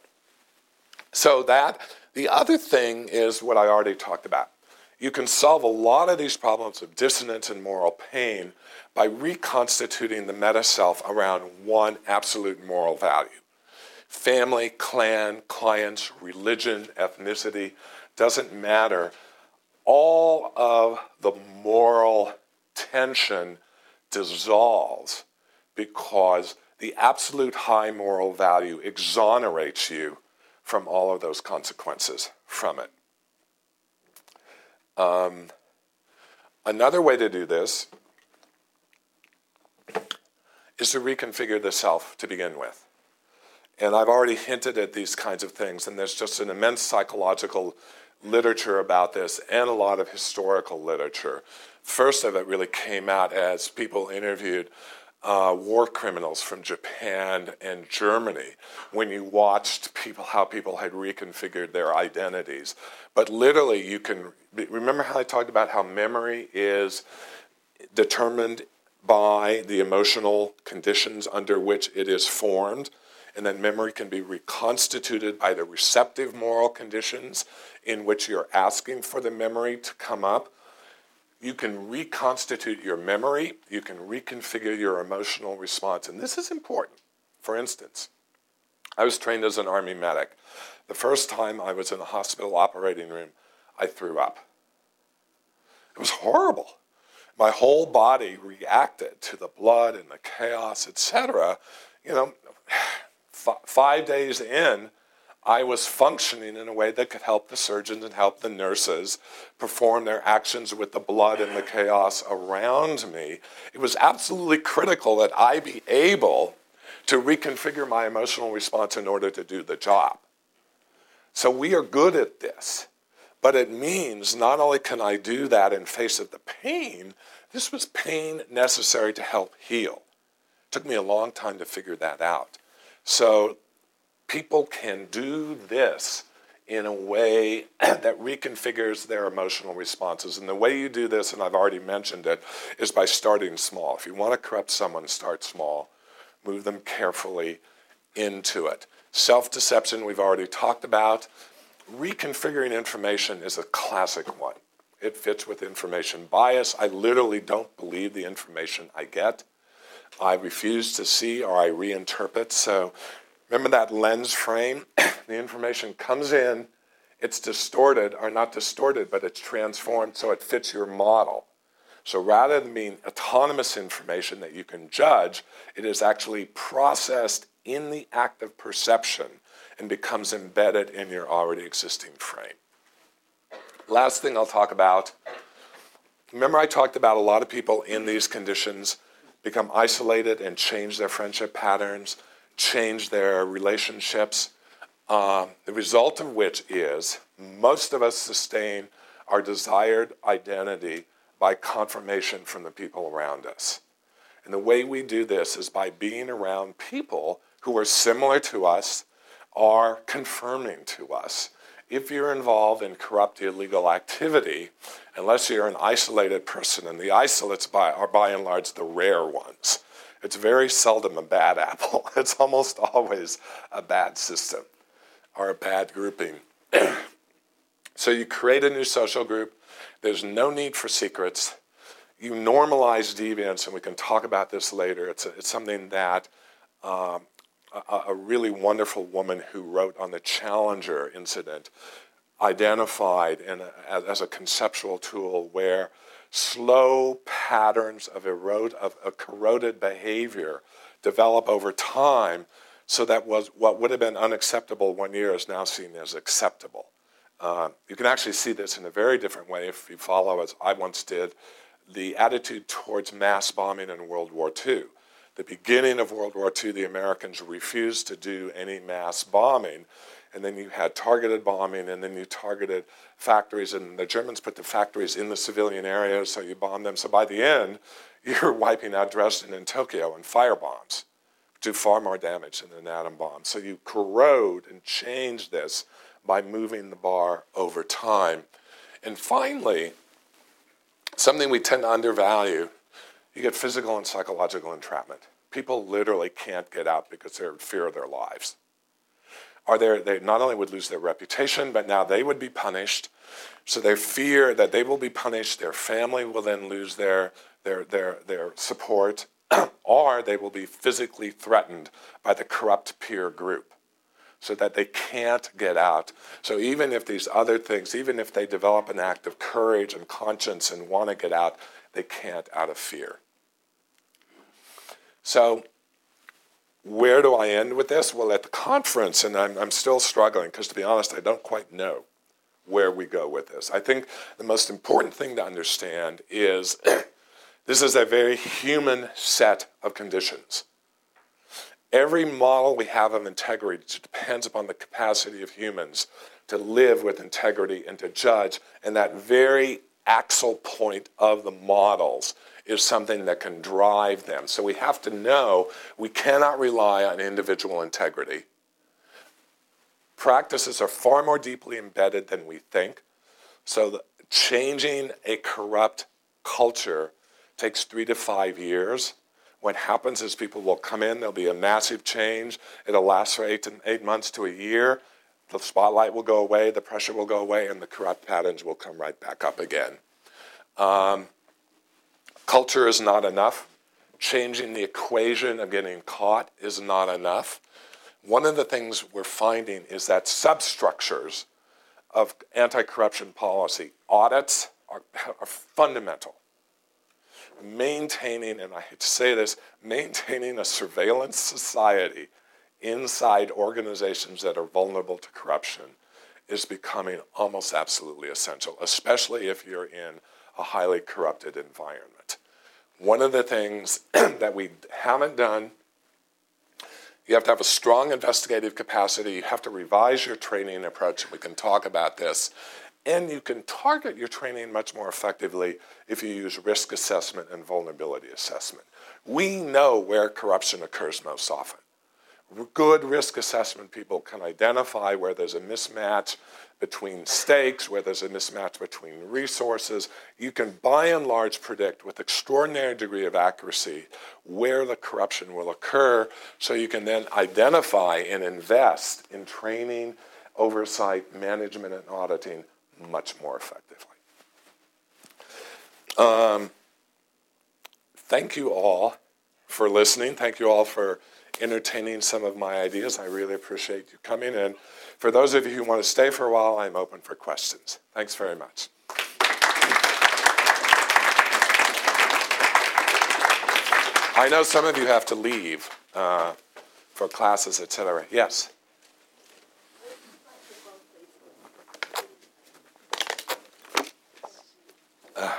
so that, the other thing is what I already talked about. You can solve a lot of these problems of dissonance and moral pain by reconstituting the meta-self around one absolute moral value. Family, clan, clients, religion, ethnicity, doesn't matter. All of the moral tension dissolves because the absolute high moral value exonerates you from all of those consequences from it. Um, another way to do this is to reconfigure the self to begin with. And I've already hinted at these kinds of things, and there's just an immense psychological literature about this and a lot of historical literature. First of it really came out as people interviewed uh, war criminals from Japan and Germany when you watched people, how people had reconfigured their identities. But literally you can, remember how I talked about how memory is determined by the emotional conditions under which it is formed? And then memory can be reconstituted by the receptive moral conditions in which you're asking for the memory to come up. You can reconstitute your memory. You can reconfigure your emotional response. And this is important. For instance, I was trained as an Army medic. The first time I was in a hospital operating room, I threw up. It was horrible. my whole body reacted to the blood and the chaos, et cetera. You know, f- five days in, I was functioning in a way that could help the surgeons and help the nurses perform their actions with the blood and the chaos around me. It was absolutely critical that I be able to reconfigure my emotional response in order to do the job. So we are good at this, but it means not only can I do that in face of the pain, this was pain necessary to help heal. It took me a long time to figure that out. So people can do this in a way that reconfigures their emotional responses. And the way you do this, and I've already mentioned it, is by starting small. If you want to corrupt someone, start small. Move them carefully into it. Self-deception, we've already talked about. Reconfiguring information is a classic one. It fits with information bias. I literally don't believe the information I get. I refuse to see or I reinterpret. So remember that lens frame? The information comes in, it's distorted, or not distorted, but it's transformed so it fits your model. So rather than being autonomous information that you can judge, it is actually processed in the act of perception and becomes embedded in your already existing frame. Last thing I'll talk about, remember I talked about a lot of people in these conditions become isolated and change their friendship patterns, change their relationships, uh, the result of which is most of us sustain our desired identity by confirmation from the people around us. And the way we do this is by being around people who are similar to us, are confirming to us. If you're involved in corrupt illegal activity, unless you're an isolated person, and the isolates by, are by and large the rare ones, it's very seldom a bad apple. It's almost always a bad system or a bad grouping. So you create a new social group. There's no need for secrets. You normalize deviance, and we can talk about this later. It's, a, it's something that um, a, a really wonderful woman who wrote on the Challenger incident identified in a, as, as a conceptual tool where slow patterns of, erode, of, of corroded behavior develop over time so that was, what would have been unacceptable one year is now seen as acceptable. Uh, you can actually see this in a very different way if you follow, as I once did, the attitude towards mass bombing in World War Two. The beginning of World War Two, the Americans refused to do any mass bombing, and then you had targeted bombing, and then you targeted factories, and the Germans put the factories in the civilian areas, so you bombed them. So by the end, you're wiping out Dresden and Tokyo in firebombs, do far more damage than an atom bomb. So you corrode and change this by moving the bar over time. And finally, something we tend to undervalue, you get physical and psychological entrapment. People literally can't get out because they're in fear of their lives. Or they not only would lose their reputation, but now they would be punished. So they fear that they will be punished, their family will then lose their, their, their, their support, or they will be physically threatened by the corrupt peer group, so that they can't get out. So even if these other things, even if they develop an act of courage and conscience and want to get out, they can't out of fear. So where do I end with this? Well, at the conference, and I'm, I'm still struggling, because to be honest, I don't quite know where we go with this. I think the most important thing to understand is this is a very human set of conditions. Every model we have of integrity depends upon the capacity of humans to live with integrity and to judge, and that very axle point of the models is something that can drive them. So we have to know we cannot rely on individual integrity. Practices are far more deeply embedded than we think. So the, changing a corrupt culture takes three to five years. What happens is people will come in, there'll be a massive change, it'll last for eight, to, eight months to a year, the spotlight will go away, the pressure will go away, and the corrupt patterns will come right back up again. Um, culture is not enough. Changing the equation of getting caught is not enough. One of the things we're finding is that substructures of anti-corruption policy, audits, are, are fundamental. maintaining, and I hate to say this, maintaining a surveillance society inside organizations that are vulnerable to corruption is becoming almost absolutely essential, especially if you're in a highly corrupted environment. One of the things that we haven't done, you have to have a strong investigative capacity, you have to revise your training approach, and we can talk about this, and you can target your training much more effectively if you use risk assessment and vulnerability assessment. We know where corruption occurs most often. Good risk assessment people can identify where there's a mismatch between stakes, where there's a mismatch between resources. You can by and large predict with extraordinary degree of accuracy where the corruption will occur, so you can then identify and invest in training, oversight, management, and auditing much more effectively. Um, thank you all for listening. Thank you all for entertaining some of my ideas. I really appreciate you coming in. For those of you who want to stay for a while, I'm open for questions. Thanks very much. I know some of you have to leave uh, for classes, et cetera. Yes? Uh.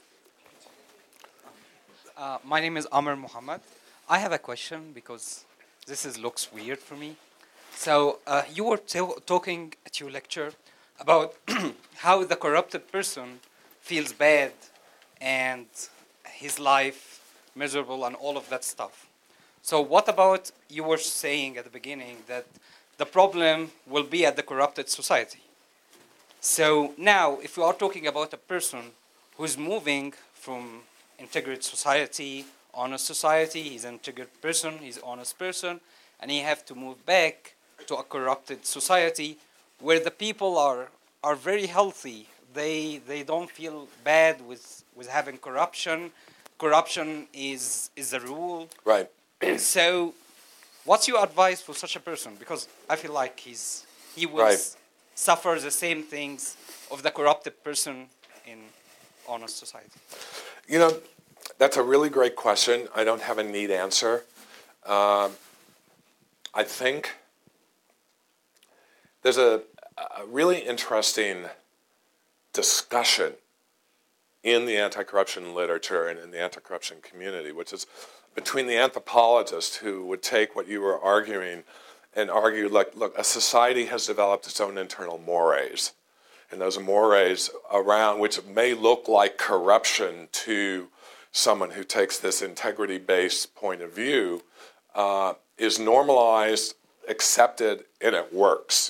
Uh, my name is Amr Muhammad. I have a question because this is, looks weird for me. So uh, you were talking at your lecture about how the corrupted person feels bad and his life miserable and all of that stuff. So what about, you were saying at the beginning that the problem will be at the corrupted society. So now, if we are talking about a person who's moving from integrated society, honest society, he's an integrated person, he's an honest person, and he have to move back to a corrupted society where the people are are very healthy. They they don't feel bad with, with having corruption. Corruption is is the rule. Right. So what's your advice for such a person? Because I feel like he's he will right. s- suffer the same things of the corrupted person in honest society. You know, that's a really great question. I don't have a neat answer. Um, I think there's a, a really interesting discussion in the anti-corruption literature and in the anti-corruption community, which is between the anthropologists who would take what you were arguing and argue, like, look, a society has developed its own internal mores. And those mores around, which may look like corruption to someone who takes this integrity-based point of view, uh, is normalized, accepted, and it works.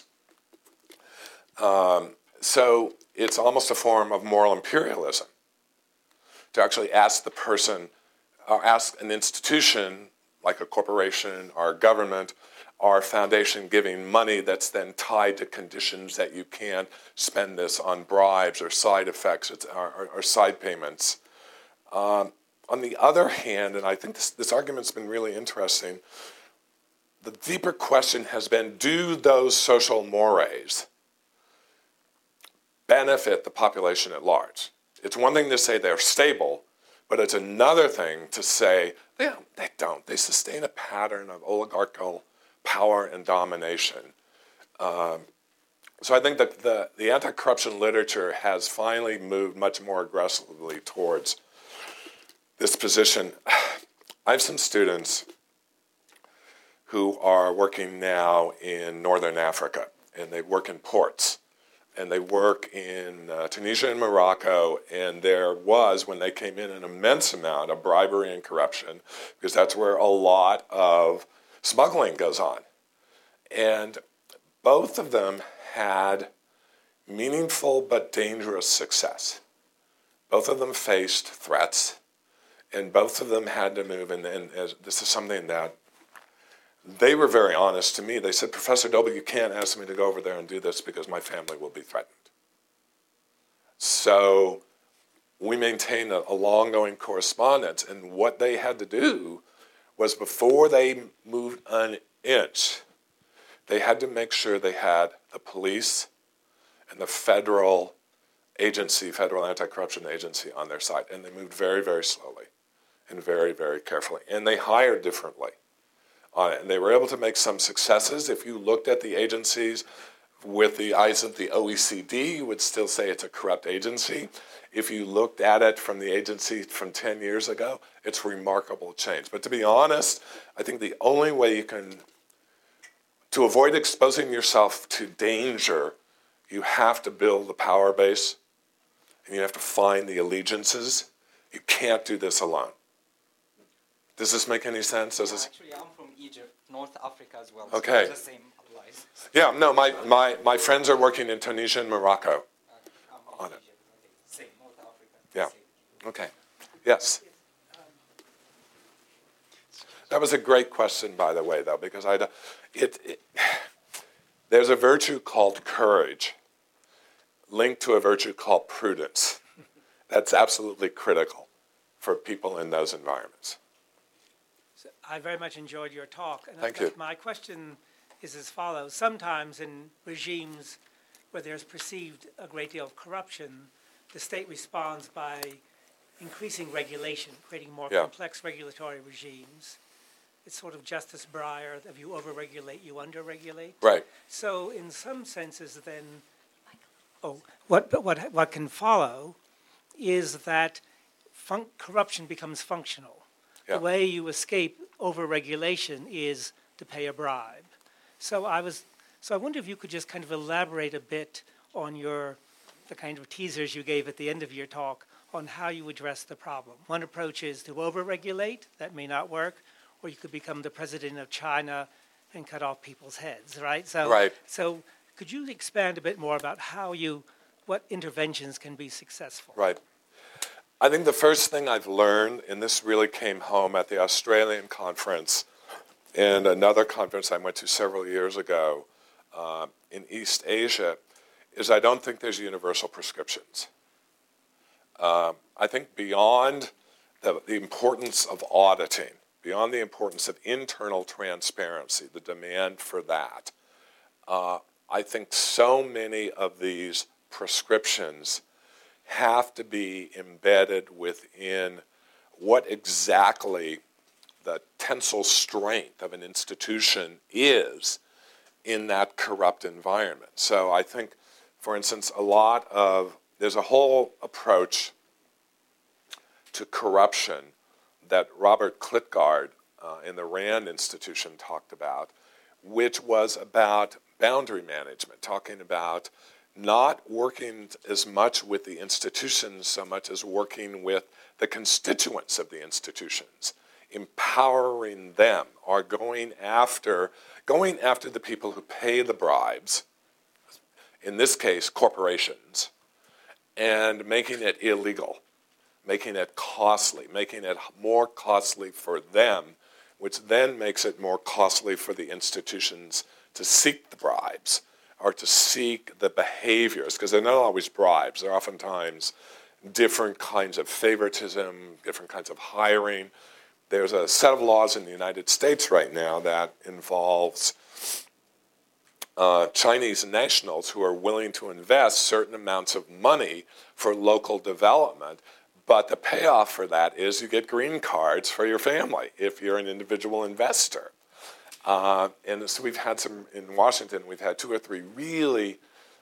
Um, so it's almost a form of moral imperialism to actually ask the person, or ask an institution like a corporation or a government or a foundation giving money that's then tied to conditions that you can't spend this on bribes or side effects or, or, or side payments. Um, on the other hand, and I think this, this argument's been really interesting, the deeper question has been, do those social mores benefit the population at large? It's one thing to say they're stable, but it's another thing to say they don't. They, don't. They sustain a pattern of oligarchical power and domination. Um, so I think that the, the anti-corruption literature has finally moved much more aggressively towards this position. I have some students who are working now in Northern Africa, and they work in ports. And they work in uh, Tunisia and Morocco, and there was, when they came in, an immense amount of bribery and corruption, because that's where a lot of smuggling goes on. And both of them had meaningful but dangerous success. Both of them faced threats, and both of them had to move, and, and as, this is something that they were very honest to me. They said, Professor Doble, you can't ask me to go over there and do this because my family will be threatened. So we maintained a, a long-going correspondence, and what they had to do was, before they moved an inch, they had to make sure they had the police and the federal agency, federal anti-corruption agency on their side, and they moved very, very slowly. and very, very carefully. And they hired differently. Uh, and they were able to make some successes. If you looked at the agencies with the eyes of the O E C D, you would still say it's a corrupt agency. If you looked at it from the agency from ten years ago, it's remarkable change. But to be honest, I think the only way you can, to avoid exposing yourself to danger, you have to build the power base, and you have to find the allegiances. You can't do this alone. Does this make any sense? Does this... Actually, I'm from Egypt, North Africa as well. Okay. So the same applies. Yeah, no, my, my, my friends are working in Tunisia and Morocco. Uh, I'm from On it. Egypt. Okay. Same, North Africa. Yeah. Same. Okay. Yes. That was a great question, by the way, though, because I, it, it, there's a virtue called courage linked to a virtue called prudence. That's absolutely critical for people in those environments. So I very much enjoyed your talk. And Thank I, you. My question is as follows. Sometimes in regimes where there's perceived a great deal of corruption, the state responds by increasing regulation, creating more Yeah. complex regulatory regimes. It's sort of Justice Breyer, if you over-regulate, you under-regulate. Right. So in some senses then, oh, what, what, what can follow is that fun- corruption becomes functional. Yeah. The way you escape over-regulation is to pay a bribe. So I was, so I wonder if you could just kind of elaborate a bit on your, the kind of teasers you gave at the end of your talk on how you address the problem. One approach is to over-regulate. That may not work. Or you could become the president of China and cut off people's heads, right? So, Right. So could you expand a bit more about how you, what interventions can be successful? Right. I think the first thing I've learned, and this really came home at the Australian conference and another conference I went to several years ago uh, in East Asia, is I don't think there's universal prescriptions. Uh, I think beyond the, the importance of auditing, beyond the importance of internal transparency, the demand for that, uh, I think so many of these prescriptions have to be embedded within what exactly the tensile strength of an institution is in that corrupt environment. So I think, for instance, a lot of, there's a whole approach to corruption that Robert Klitgaard uh, in the RAND Institution talked about, which was about boundary management, talking about not working as much with the institutions so much as working with the constituents of the institutions, empowering them, or going after, going after the people who pay the bribes, in this case, corporations, and making it illegal, making it costly, making it more costly for them, which then makes it more costly for the institutions to seek the bribes or to seek the behaviors, because they're not always bribes. They're oftentimes different kinds of favoritism, different kinds of hiring. There's a set of laws in the United States right now that involves uh, Chinese nationals who are willing to invest certain amounts of money for local development. But the payoff for that is you get green cards for your family if you're an individual investor. Uh, and so we've had some, in Washington, we've had two or three really,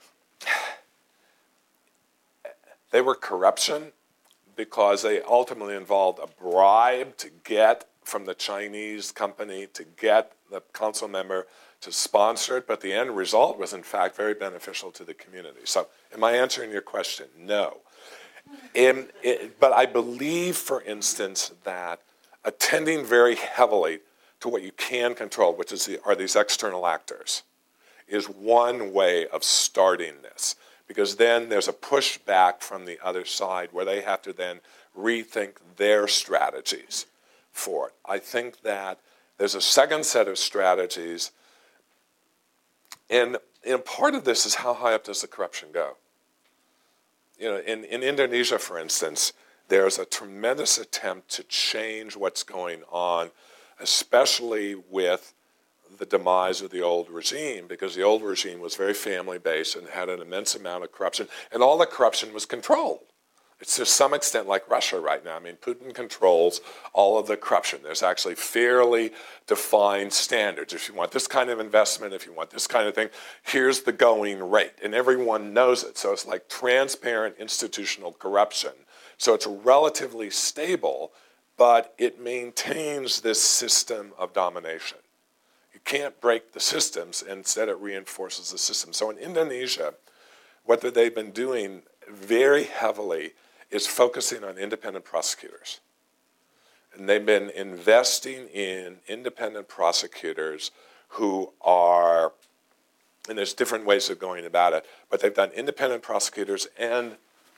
they were corruption because they ultimately involved a bribe to get from the Chinese company to get the council member to sponsor it, but the end result was in fact very beneficial to the community. So am I answering your question? No. In, it, but I believe, for instance, that attending very heavily to what you can control, which is the, are these external actors, is one way of starting this. Because then there's a pushback from the other side where they have to then rethink their strategies for it. I think that there's a second set of strategies, and, and part of this is how high up does the corruption go? You know, in, in Indonesia, for instance, there's a tremendous attempt to change what's going on, especially with the demise of the old regime, because the old regime was very family-based and had an immense amount of corruption, and all the corruption was controlled. It's to some extent like Russia right now. I mean, Putin controls all of the corruption. There's actually fairly defined standards. If you want this kind of investment, if you want this kind of thing, here's the going rate. And everyone knows it. So it's like transparent institutional corruption. So it's relatively stable, but it maintains this system of domination. You can't break the systems, instead it reinforces the system. So in Indonesia, what they've been doing very heavily is focusing on independent prosecutors. And they've been investing in independent prosecutors who are, and there's different ways of going about it, but they've done independent prosecutors and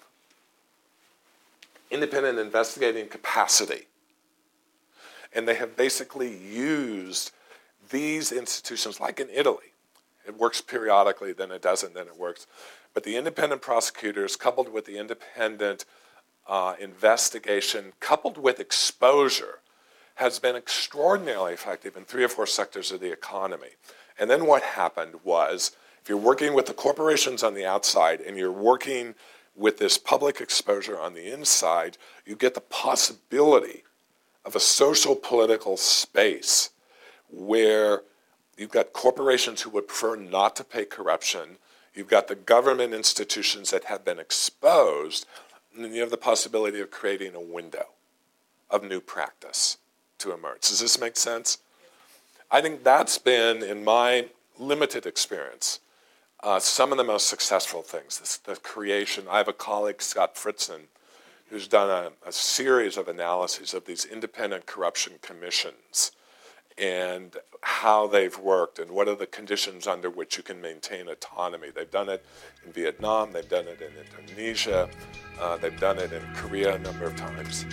independent investigating capacity. And they have basically used these institutions, like in Italy. It works periodically, then it doesn't, then it works. But the independent prosecutors, coupled with the independent uh, investigation, coupled with exposure, has been extraordinarily effective in three or four sectors of the economy. And then what happened was, if you're working with the corporations on the outside and you're working with this public exposure on the inside, you get the possibility of a social political space where you've got corporations who would prefer not to pay corruption, you've got the government institutions that have been exposed, and then you have the possibility of creating a window of new practice to emerge. Does this make sense? I think that's been, in my limited experience, uh, some of the most successful things. This, the creation, I have a colleague, Scott Fritzen, who's done a, a series of analyses of these independent corruption commissions and how they've worked and what are the conditions under which you can maintain autonomy. They've done it in Vietnam, they've done it in Indonesia, uh, they've done it in Korea a number of times.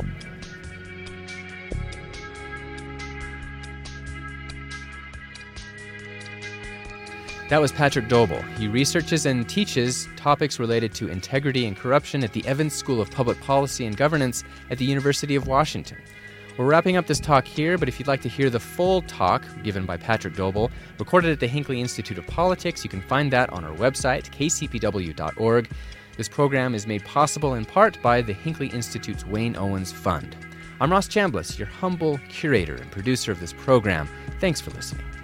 That was Patrick Doble. He researches and teaches topics related to integrity and corruption at the Evans School of Public Policy and Governance at the University of Washington. We're wrapping up this talk here, but if you'd like to hear the full talk given by Patrick Doble, recorded at the Hinckley Institute of Politics, you can find that on our website, k c p w dot org. This program is made possible in part by the Hinckley Institute's Wayne Owens Fund. I'm Ross Chambliss, your humble curator and producer of this program. Thanks for listening.